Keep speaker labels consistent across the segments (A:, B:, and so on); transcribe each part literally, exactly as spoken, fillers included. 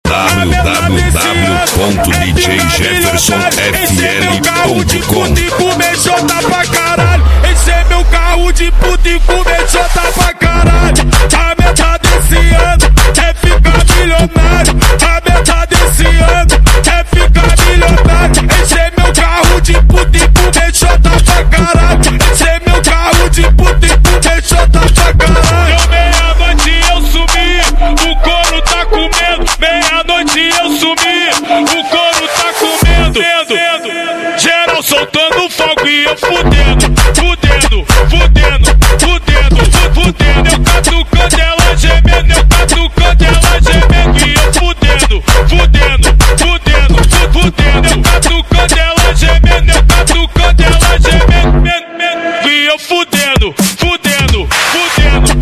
A: w w w ponto d j jefferson f l ponto com.
B: Começou tá pra caralho. Esse é meu carro de puta e começou tá pra caralho. A meta desse ano é ficar milionário. A meta desse ano é ficar milionário. Esse é meu carro de puta e começou tá pra caralho. Esse é meu carro de puta e começou tá pra caralho.
C: Deu meia-noite eu sumi, o couro tá comendo. Meia-noite eu sumi, o couro tá comendo. Geral soltando fogo e eu fudendo, fudendo, fudendo, fudendo, fudendo. Eu catucando ela gemendo, eu catucando ela gemendo e eu fudendo, fudendo, fudendo, fudendo. Eu catucando ela gemendo, eu catucando ela gemendo e eu fudendo, fudendo, fudendo.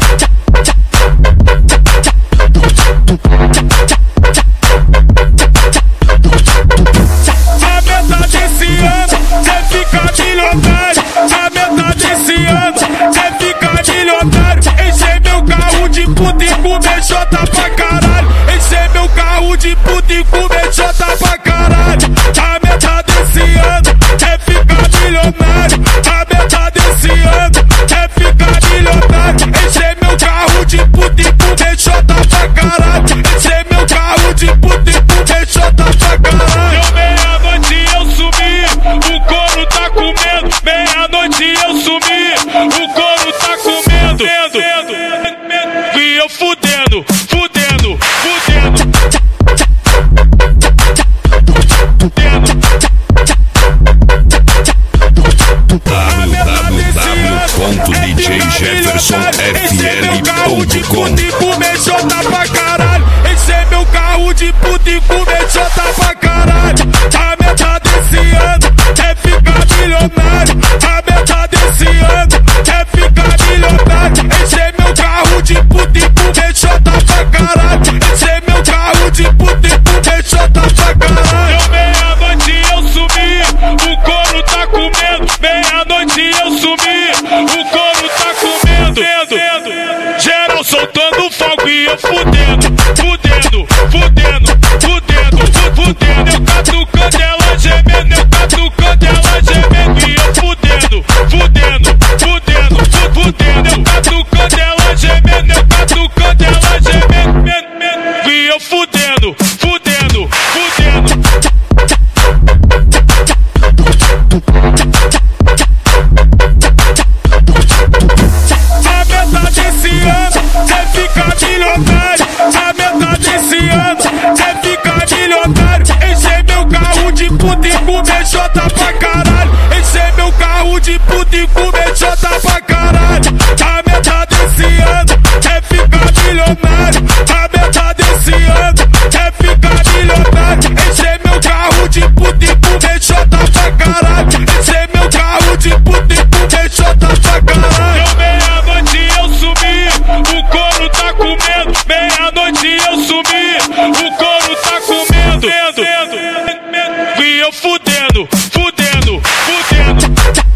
B: A meta desse ano é ficar milionário. A meta desse ano é ficar milionário. Esse é meu carro de puta e começou tá pra caralho. Esse é meu carro de puta e começou tá pra caralho. A meta desse ano é ficar milionário. A meta desse ano é ficar milionário. Esse é meu carro de puta e começou tá pra caralho. Esse é meu carro de puta e começou tá pra caralho.
C: Deu meia-noite eu sumi, o couro tá comendo. Meia-noite eu sumi, o couro tá comendo. E eu fudendo, fudendo, fudendo.
A: w w w ponto d j jefferson f l ponto com.
B: Começou tá pra caralho. Esse é meu carro de puta e começou tá pra caralho. A meta desse ano é ficar milionário. A meta desse ano é ficar milionário. Esse é meu carro de puta e começou tá pra caralho. Esse é meu carro de puta e começou tá pra caralho.
C: Deu meia-noite eu sumi, o couro tá comendo. Meia-noite eu sumi, o couro tá comendo. Geral soltando fogo e eu fudendo, fudendo, fudendo, fudendo, fudendo. Eu catucando ela gemendo, eu catucando ela gemendo e eu fudendo, fudendo, fudendo, fudendo. Eu catucando ela gemendo, eu catucando ela gemendo e eu fudendo, fudendo, fudendo.
B: A meta desse ano é ficar milionário. A meta desse ano é ficar milionário. Esse é meu carro de puta e começou tá pra caralho. Esse é meu carro de puta e começou tá pra caralho. A meta desse ano é ficar milionário. A meta desse ano é ficar milionário. Esse é meu carro de puta e começou tá pra caralho. Esse é meu carro de puta e começou tá pra caralho.
C: Deu meia-noite eu sumi, o couro tá comendo. Meia-noite eu sumi, o couro tá comendo. E eu fudendo, fudendo, fudendo.